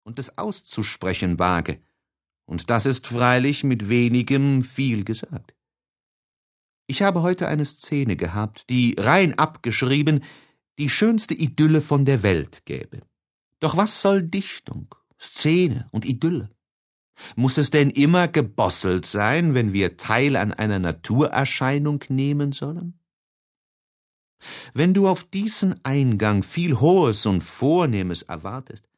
und es auszusprechen wage, und das ist freilich mit wenigem viel gesagt. Ich habe heute eine Szene gehabt, die rein abgeschrieben die schönste Idylle von der Welt gäbe. Doch was soll Dichtung, Szene und Idylle? Muss es denn immer gebosselt sein, wenn wir Teil an einer Naturerscheinung nehmen sollen? Wenn du auf diesen Eingang viel Hohes und Vornehmes erwartest,